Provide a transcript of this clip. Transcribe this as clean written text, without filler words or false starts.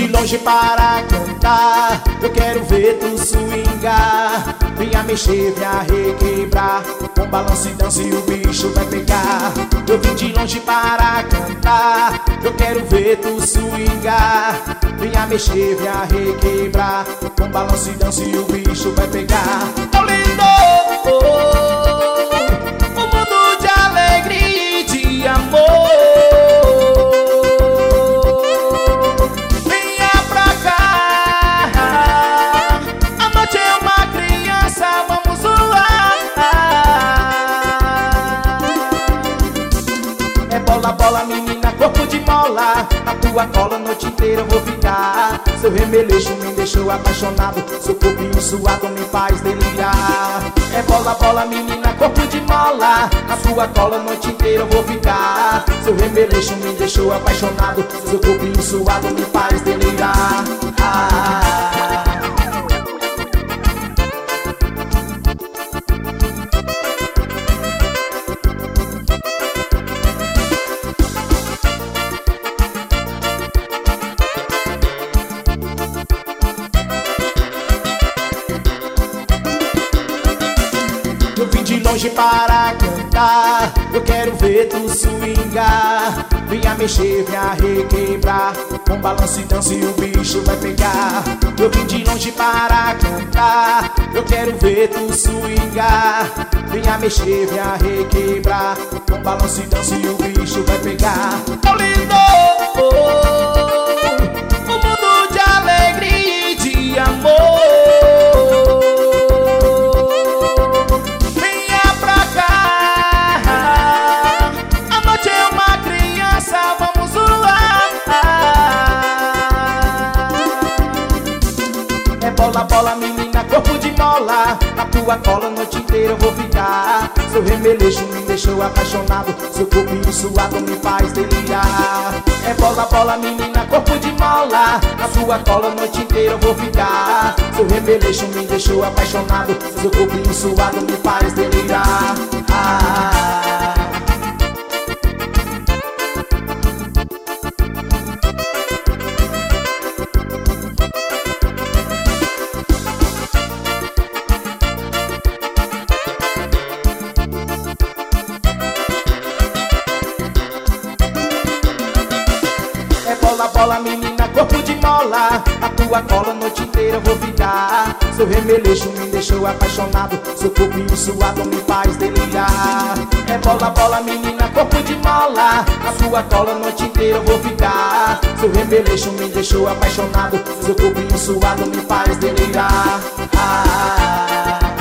de longe para cantar, eu quero ver tu swingar. Venha mexer, venha requebrar, com balanço e dança e o bicho vai pegar. Eu vim de longe para cantar, eu quero ver tu swingar. Venha mexer, venha requebrar, com balanço e dança e o bicho vai pegar. Tão lindo, um mundo de alegria e de amor. Bola, menina, corpo de mola, a tua cola a noite inteira eu vou ficar. Seu remeleixo me deixou apaixonado, seu corpinho suado me faz delirar. É bola, bola, menina, corpo de mola, a tua cola a noite inteira eu vou ficar. Seu remeleixo me deixou apaixonado, seu corpinho suado me faz delirar. Eu vim de longe para cantar, eu quero ver tu swingar. Venha mexer, venha requebrar, com balanço e dança e o bicho vai pegar. Eu vim de longe para cantar, eu quero ver tu swingar. Venha mexer, venha requebrar, com balanço e dança e o bicho vai pegar. Tão lindo, um mundo de alegria e de amor. Bola, bola, menina, corpo de mola, a tua cola a noite inteira eu vou ficar. Seu remeleixo me deixou apaixonado, seu corpinho suado me faz delirar. É bola, bola, menina, corpo de mola, a tua cola a noite inteira eu vou ficar. Seu remeleixo me deixou apaixonado, seu corpinho suado me faz delirar. Bola, bola, menina, corpo de mola, a tua cola a noite inteira eu vou ficar. Seu remeleixo me deixou apaixonado, seu corpinho suado me faz delirar. É bola, bola, menina, corpo de mola, a tua cola a noite inteira eu vou ficar. Seu remeleixo me deixou apaixonado, seu corpinho suado me faz delirar.